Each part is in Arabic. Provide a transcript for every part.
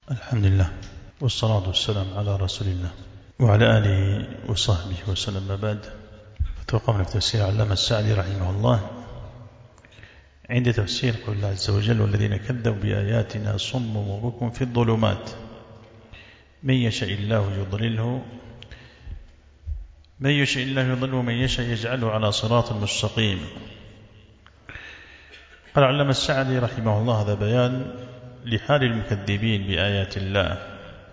الحمد لله والصلاة والسلام على رسول الله وعلى آله وصحبه وسلم. ما بعد، فتوقفنا في تفسير علامة السعدي رحمه الله عند تفسير قول الله عز وجل: والذين كذبوا بآياتنا صم وبكم في الظلمات من يشاء الله يضلله ومن يشاء يجعله على صراط مستقيم. قال علامة السعدي رحمه الله: هذا بيان لحال المكذبين بآيات الله،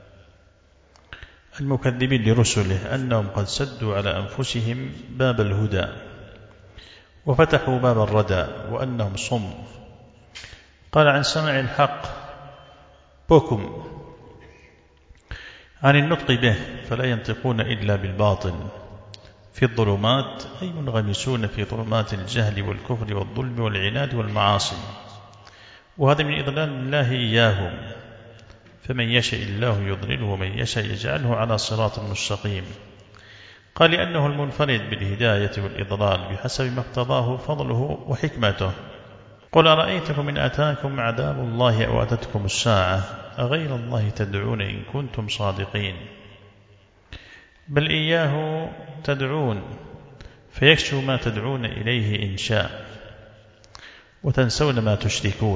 المكذبين لرسله، أنهم قد سدوا على أنفسهم باب الهدى وفتحوا باب الردى، وأنهم صم. قال: عن سمع الحق بكم عن النطق به، فلا ينطقون إلا بالباطل في الظلمات، أي منغمسون في ظلمات الجهل والكفر والظلم والعناد والمعاصي، وهذا من إضلال الله إياهم، فمن يشاء الله يضلله ومن يشاء يجعله على صراط مستقيم. قال: لأنه المنفرد بالهداية والإضلال بحسب ما اقتضاه فضله وحكمته. قل: أرأيتكم إن أتاكم عذاب الله أو أتتكم الساعة أغير الله تدعون إن كنتم صادقين؟ بل إياه تدعون فيكشف ما تدعون إليه إن شاء وتنسون ما تشركون.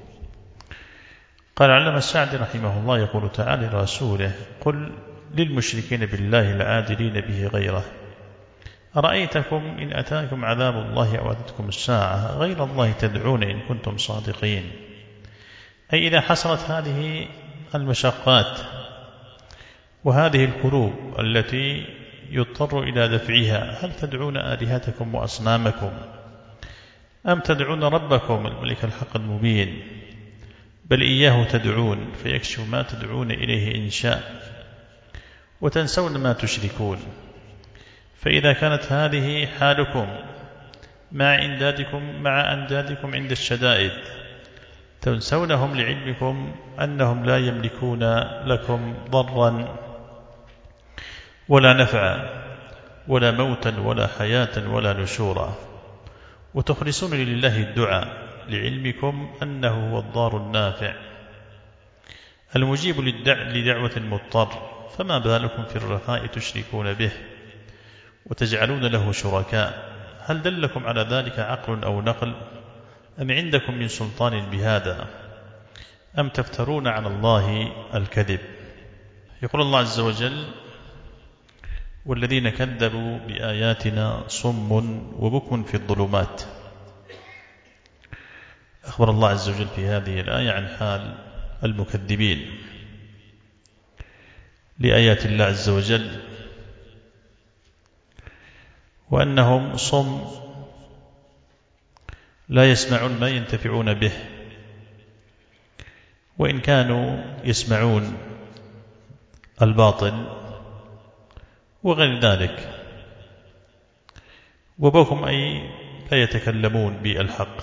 قال علامة السعدي رحمه الله: يقول تعالى لرسوله: قل للمشركين بالله العادلين به غيره: أرأيتكم إن أتاكم عذاب الله أو أتتكم الساعة غير الله تدعون إن كنتم صادقين. أي إذا حصلت هذه المشقات وهذه الكروب التي يضطر إلى دفعها، هل تدعون آلهتكم وأصنامكم أم تدعون ربكم الملك الحق المبين؟ بل إياه تدعون فيكشف ما تدعون إليه إن شاء وتنسون ما تشركون. فإذا كانت هذه حالكم مع أندادكم عند الشدائد، تنسونهم لعلمكم أنهم لا يملكون لكم ضرا ولا نفعا ولا موتا ولا حياة ولا نشورا، وتخلصون لله الدعاء لعلمكم أنه هو الضار النافع المجيب لدعوة المضطر، فما بالكم في الرخاء تشركون به وتجعلون له شركاء؟ هل دلكم على ذلك عقل أو نقل أم عندكم من سلطان بهذا أم تفترون على الله الكذب؟ يقول الله عز وجل: والذين كذبوا بآياتنا صم وبكم في الظلمات. أخبر الله عز وجل في هذه الآية عن حال المكذبين لآيات الله عز وجل، وأنهم صم لا يسمعون ما ينتفعون به، وإن كانوا يسمعون الباطل وغير ذلك. وبكم أي لا يتكلمون بالحق،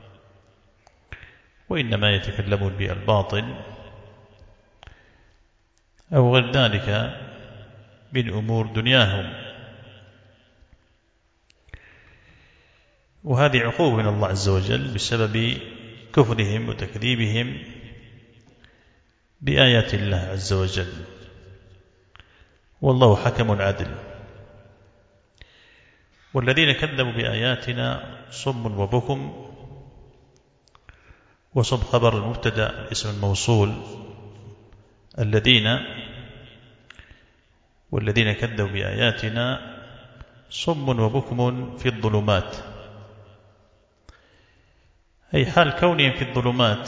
وإنما يتكلمون بالباطل أو غير ذلك من أمور دنياهم. وهذه عقوبة من الله عز وجل بسبب كفرهم وتكذيبهم بآيات الله عز وجل، والله حكم عدل. والذين كذبوا بآياتنا صم وبكم، وصم خبر المبتدأ اسم الموصول والذين كذبوا بآياتنا صم وبكم في الظلمات، أي حال كونهم في الظلمات،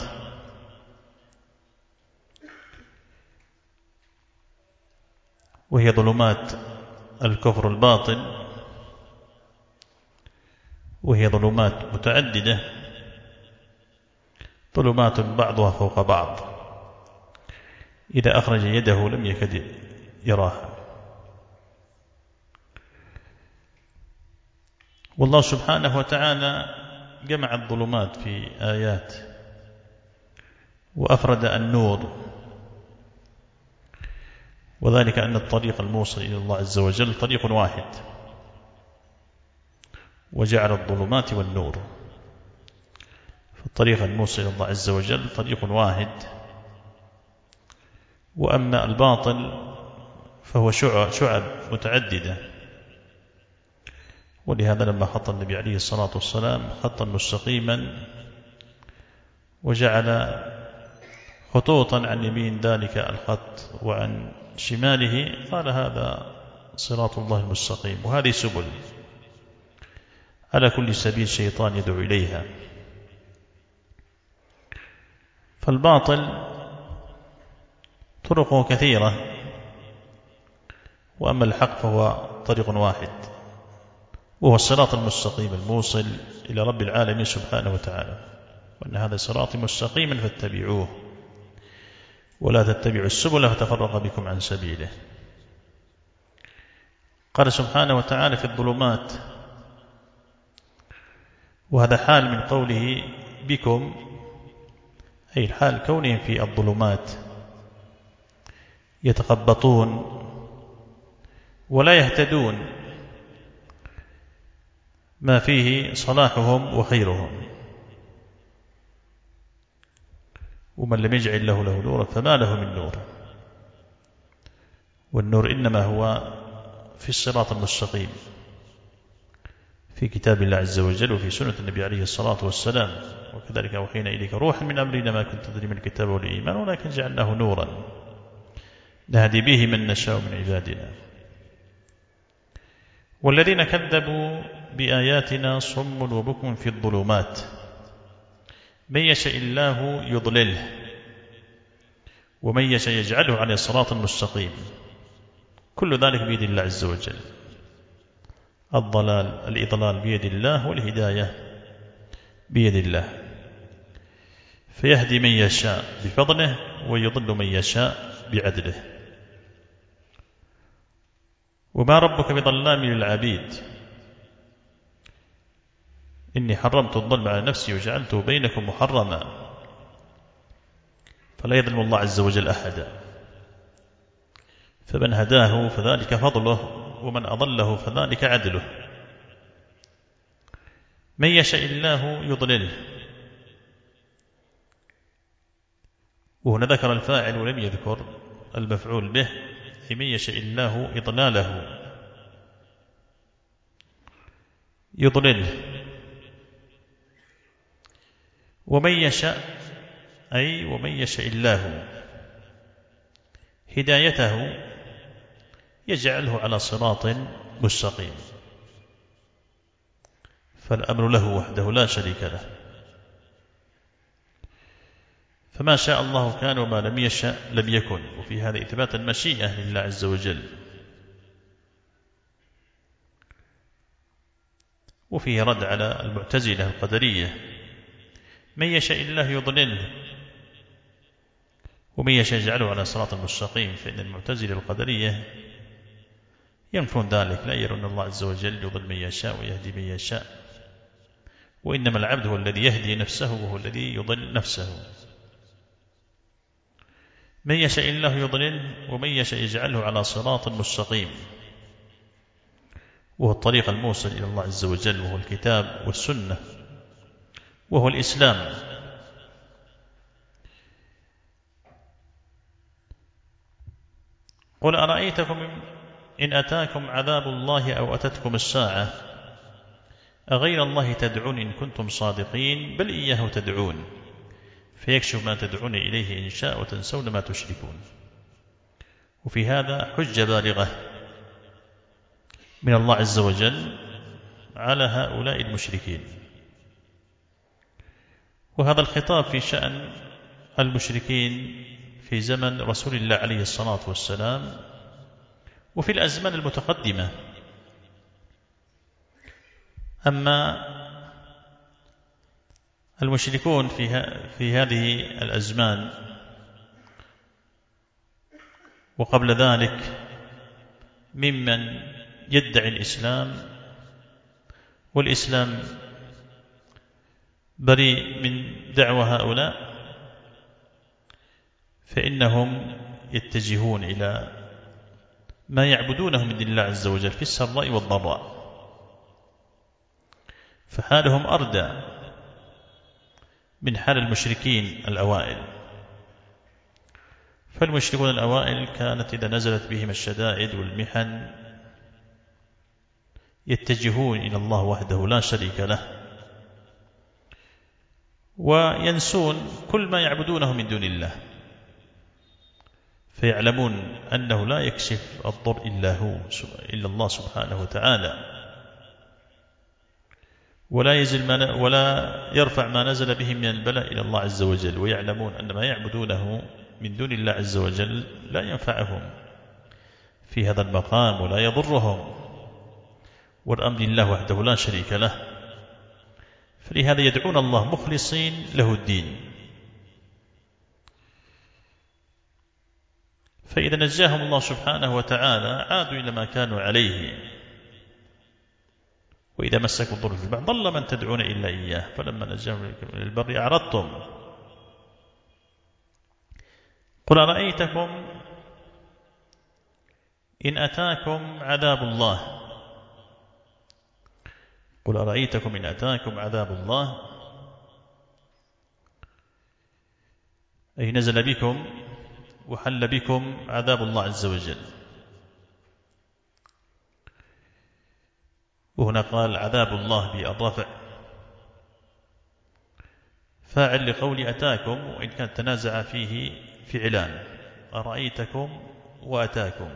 وهي ظلمات الكفر الباطن، وهي ظلمات متعددة، ظلمات بعضها فوق بعض، إذا أخرج يده لم يكد يراها. والله سبحانه وتعالى جمع الظلمات في آيات وأفرد النور، وذلك أن الطريق الموصل إلى الله عز وجل طريق واحد، وجعل الظلمات والنور. فالطريق الموصل إلى الله عز وجل طريق واحد، وأما الباطل فهو شعب متعددة. ولهذا لما خط النبي عليه الصلاة والسلام خطا مستقيما وجعل خطوطا عن يمين ذلك الخط وعن شماله قال هذا صراط الله المستقيم، وهذه سبل على كل سبيل شيطان يدعو إليها. فالباطل طرقه كثيرة، وأما الحق فهو طريق واحد، وهو الصراط المستقيم الموصل إلى رب العالمين سبحانه وتعالى، وأن هذا صراطي مستقيما فاتبعوه ولا تتبعوا السبل فتفرق بكم عن سبيله. قال سبحانه وتعالى في الظلمات، وهذا حال من قوله بكم، أي الحال كونهم في الظلمات يتخبطون ولا يهتدون ما فيه صلاحهم وخيرهم. ومن لم يجعل له نورا فما له من نور، والنور إنما هو في الصراط المستقيم في كتاب الله عز وجل وفي سنة النبي عليه الصلاة والسلام. وكذلك أوحينا إليك روحا من أمرنا ما كنت تدري من الكتاب والإيمان ولكن جعلناه نورا نهدي به من نشاء من عبادنا. والذين كذبوا بآياتنا صم وبكم في الظلمات من يشاء الله يضلله ومن يشاء يجعله على صراط مستقيم. كل ذلك بيد الله عز وجل. الإضلال بيد الله والهداية بيد الله، فيهدي من يشاء بفضله ويضل من يشاء بعدله. وما ربك بظلام للعبيد إني حرمت الظلم على نفسي وجعلته بينكم محرما فلا يظلم الله عز وجل أحدا. فمن هداه فذلك فضله ومن أضله فذلك عدله. من يشاء الله يضلله، وهنا ذكر الفاعل ولم يذكر المفعول به، من يشاء الله إضلاله يضلله. ومن يشاء أي ومن يشاء الله هدايته يجعله على صراط مستقيم، فالأمر له وحده لا شريك له. فما شاء الله كان وما لم يشاء لم يكن. وفي هذا إثبات المشيئة لله عز وجل، وفيه رد على المعتزلة القدرية. من يشاء الله يضلله ومن يشاء يجعله على صراط مستقيم، فإن المعتزلة القدرية ينفون ذلك، لا يرون الله عز وجل يضل من يشاء ويهدي من يشاء، وإنما العبد هو الذي يهدي نفسه وهو الذي يضل نفسه. من يشاء الله يضلله ومن يشاء يجعله على صراط مستقيم، وهو الطريق الموصل إلى الله عز وجل، وهو الكتاب والسنة وهو الإسلام. قل أرأيتكم إن أتاكم عذاب الله أو أتتكم الساعة أغير الله تدعون إن كنتم صادقين بل إياه تدعون فيكشف ما تدعون إليه إن شاء وتنسون ما تشركون. وفي هذا حجة بالغة من الله عز وجل على هؤلاء المشركين. وهذا الخطاب في شأن المشركين في زمن رسول الله عليه الصلاة والسلام وفي الأزمان المتقدمة. أما المشركون في هذه الأزمان وقبل ذلك ممن يدعي الإسلام والإسلام بريء من دعوى هؤلاء، فإنهم يتجهون إلى ما يعبدونه من دين الله عز وجل في السراء والضراء، فحالهم أردى من حال المشركين الأوائل. فالمشركون الأوائل كانت إذا نزلت بهم الشدائد والمحن يتجهون إلى الله وحده لا شريك له، وينسون كل ما يعبدونه من دون الله، فيعلمون أنه لا يكشف الضر إلا الله سبحانه وتعالى، ولا يرفع ما نزل به من البلاء إلى الله عز وجل، ويعلمون أن ما يعبدونه من دون الله عز وجل لا ينفعهم في هذا المقام ولا يضرهم، والأمر لله وحده لا شريك له. فلهذا يدعون الله مخلصين له الدين، فإذا نجاهم الله سبحانه وتعالى عادوا إلى ما كانوا عليه، وإذا مسكوا الضر في البحر ضل من تدعون إلا إياه فلما نجاهم من البر أعرضتم. قل أرأيتكم إن أتاكم عذاب الله، قل أرأيتكم إن أتاكم عذاب الله، أي نزل بكم وحل بكم عذاب الله عز وجل. وهنا قال عذاب الله بالرفع فاعل لقول أتاكم، وإن كان تنازع فيه فعلان أرأيتكم وأتاكم،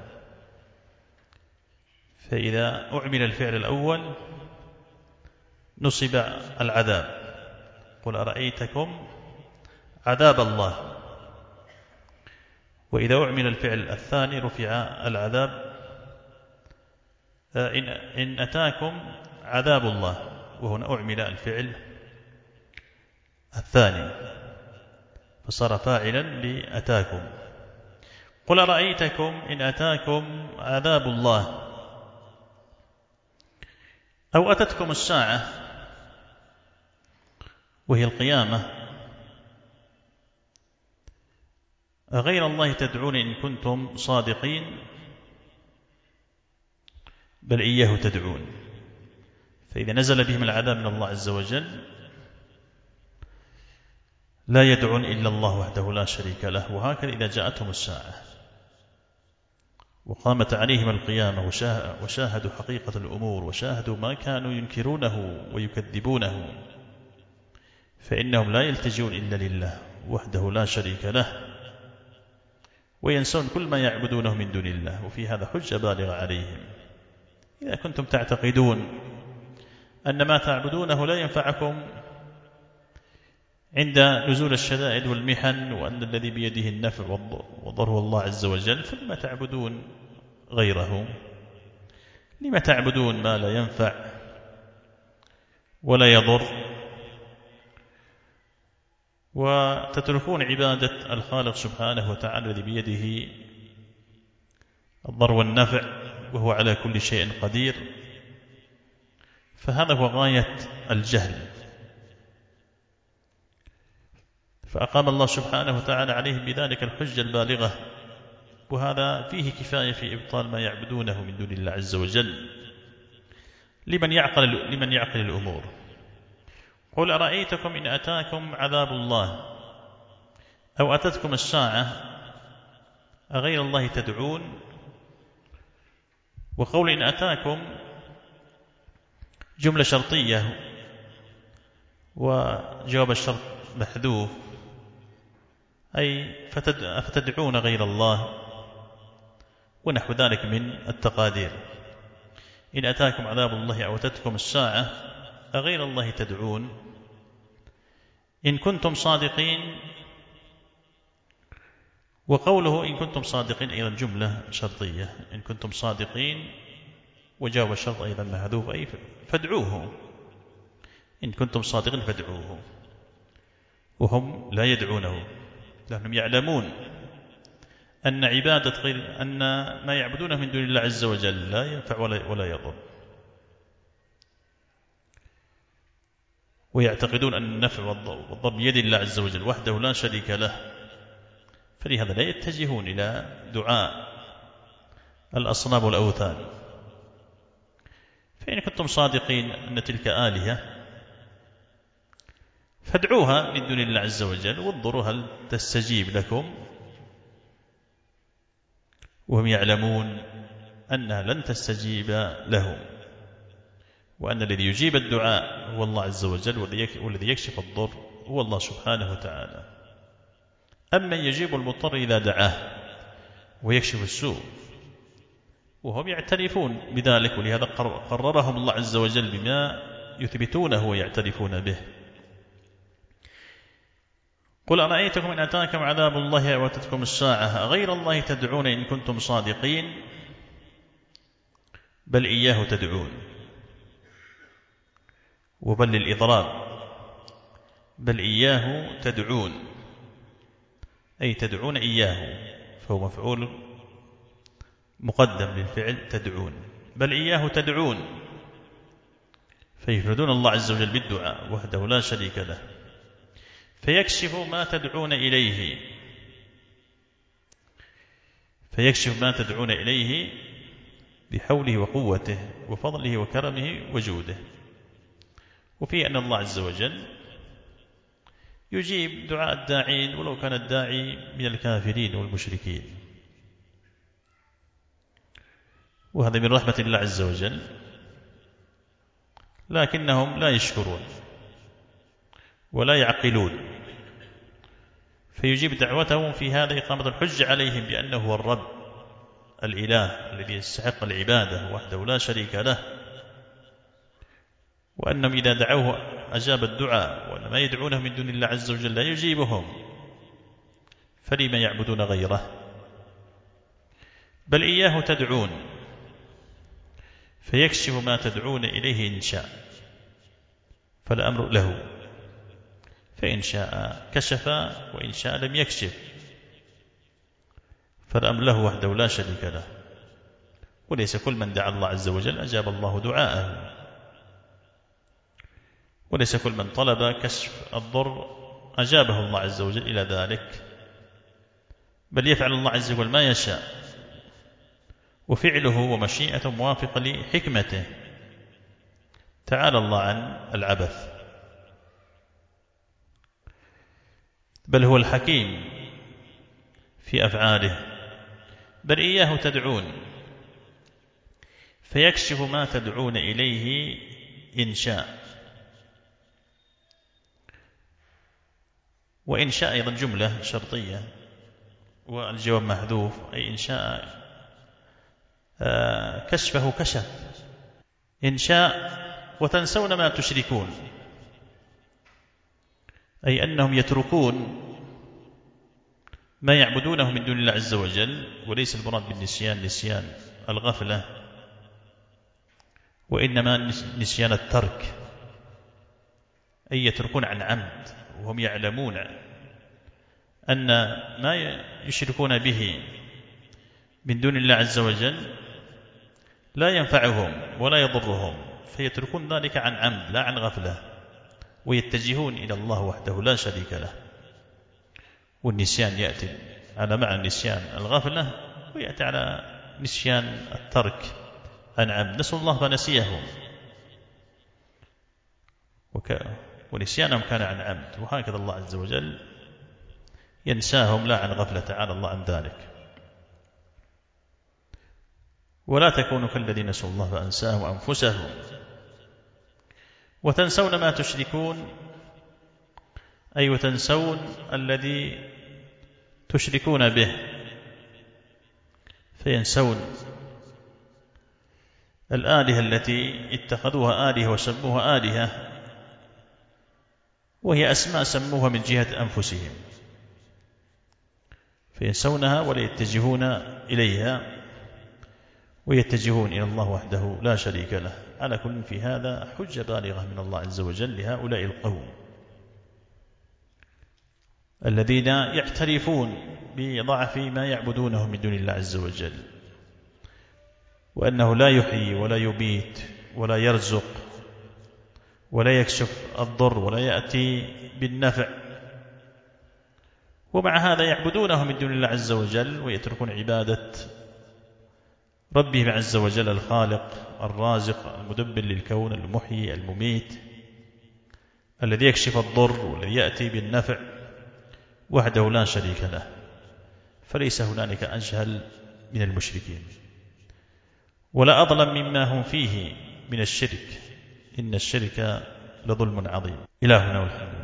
فإذا أعمل الفعل الأول نصب العذاب، قل أرأيتكم عذاب الله، وإذا أعمل الفعل الثاني رفع العذاب إن أتاكم عذاب الله، وهنا أعمل الفعل الثاني فصار فاعلا لأتاكم. قل أرأيتكم إن أتاكم عذاب الله أو أتتكم الساعة وهي القيامة أغير الله تدعون إن كنتم صادقين بل إياه تدعون. فإذا نزل بهم العذاب من الله عز وجل لا يدعون إلا الله وحده لا شريك له. وهكذا إذا جاءتهم الساعة وقامت عليهم القيامة وشاهدوا حقيقة الأمور وشاهدوا ما كانوا ينكرونه ويكذبونه، فإنهم لا يلتجون إلا لله وحده لا شريك له، وينسون كل ما يعبدونه من دون الله. وفي هذا حجة بالغة عليهم. إذا كنتم تعتقدون أن ما تعبدونه لا ينفعكم عند نزول الشدائد والمحن، وأن الذي بيده النفع والضر هو الله عز وجل، فلما تعبدون غيره؟ لما تعبدون ما لا ينفع ولا يضر، وتتركون عبادة الخالق سبحانه وتعالى الذي بيده الضر والنفع وهو على كل شيء قدير؟ فهذا هو غاية الجهل. فأقام الله سبحانه وتعالى عليهم بذلك الحجة البالغة، وهذا فيه كفاية في إبطال ما يعبدونه من دون الله عز وجل لمن يعقل الأمور. قل أرأيتكم إن أتاكم عذاب الله أو أتتكم الساعة أغير الله تدعون. وقول إن أتاكم جملة شرطية وجواب الشرط محذوف، أي فتدعون غير الله ونحو ذلك من التقادير. إن أتاكم عذاب الله أو أتتكم الساعة أغير الله تدعون إن كنتم صادقين. وقوله إن كنتم صادقين أيضا جملة شرطية، إن كنتم صادقين وجواب الشرط أيضا محذوف، أي فادعوه، إن كنتم صادقين فادعوه. وهم لا يدعونه لأنهم يعلمون أن أن ما يعبدونه من دون الله عز وجل لا ينفع ولا يضر، ويعتقدون أن النفع والضر بيد الله عز وجل وحده لا شريك له، فلهذا لا يتجهون إلى دعاء الأصنام والأوثان. فإن كنتم صادقين أن تلك آلهة فادعوها من دون الله عز وجل وانظروا هل تستجيب لكم وهم يعلمون أنها لن تستجيب لهم، وأن الذي يجيب الدعاء هو الله عز وجل، والذي يكشف الضر هو الله سبحانه وتعالى. أما يجيب المضطر إذا دعاه ويكشف السوء، وهم يعترفون بذلك، ولهذا قررهم الله عز وجل بما يثبتونه ويعترفون به. قل أرأيتكم إن أتاكم عذاب الله أو أتتكم الساعة غير الله تدعون إن كنتم صادقين بل إياه تدعون. وبل للإضراب، بل إياه تدعون أي تدعون إياه، فهو مفعول مقدم للفعل تدعون. بل إياه تدعون، فيفردون الله عز وجل بالدعاء وحده لا شريك له، فيكشف ما تدعون إليه، فيكشف ما تدعون إليه بحوله وقوته وفضله وكرمه وجوده. وفي أن الله عز وجل يجيب دعاء الداعين ولو كان الداعي من الكافرين والمشركين، وهذا من رحمة الله عز وجل، لكنهم لا يشكرون ولا يعقلون، فيجيب دعوتهم في هذا إقامة الحج عليهم بأنه هو الرب الإله الذي يستحق العبادة وحده لا شريك له، وأنهم إذا دعوه أجاب الدعاء، وأن ما يدعونه من دون الله عز وجل لا يجيبهم، فلما يعبدون غيره. بل إياه تدعون فيكشف ما تدعون إليه إن شاء، فالأمر له، فإن شاء كشف وإن شاء لم يكشف، فالأمر له وحده لا شريك له. وليس كل من دعا الله عز وجل أجاب الله دعاءه، وليس كل من طلب كشف الضر أجابه الله عز وجل إلى ذلك، بل يفعل الله عز وجل ما يشاء، وفعله ومشيئته موافقة لحكمته، تعالى الله عن العبث، بل هو الحكيم في أفعاله. بل إياه تدعون فيكشف ما تدعون إليه إن شاء. وإن شاء أيضا جملة شرطية والجواب محذوف، أي إن شاء كشفه كشف. إن شاء وتنسون ما تشركون، أي أنهم يتركون ما يعبدونه من دون الله عز وجل، وليس المراد بالنسيان نسيان الغفلة، وإنما نسيان الترك، أي يتركون عن عمد وهم يعلمون أن ما يشركون به من دون الله عز وجل لا ينفعهم ولا يضرهم، فيتركون ذلك عن عمد لا عن غفلة، ويتجهون إلى الله وحده لا شريك له. والنسيان يأتي على معنى النسيان الغفلة، ويأتي على نسيان الترك عن عمد، نسوا الله فنسيهم، ونسيانهم كان عن عمد، وهكذا الله عز وجل ينساهم لا عن غفلة، تعالى الله عن ذلك. ولا تكونوا كالذين نسوا الله فأنساهم أنفسهم. وتنسون ما تشركون، أي وتنسون الذي تشركون به، فينسون الآلهة التي اتخذوها آلهة وسموها آلهة، وهي أسماء سموها من جهة أنفسهم، فينسونها ولا يتجهون إليها، ويتجهون إلى الله وحده لا شريك له. على كل في هذا حجة بالغة من الله عز وجل لهؤلاء القوم الذين يعترفون بضعف ما يعبدونه من دون الله عز وجل، وأنه لا يحيي ولا يبيت ولا يرزق ولا يكشف الضر ولا يأتي بالنفع، ومع هذا يعبدونه من دون الله عز وجل، ويتركون عبادة ربهم عز وجل الخالق الرازق المدبر للكون المحيي المميت، الذي يكشف الضر والذي يأتي بالنفع وحده لا شريك له. فليس هنالك أجهل من المشركين، ولا أظلم مما هم فيه من الشرك، إن الشرك لظلم عظيم. إلهنا والحمد.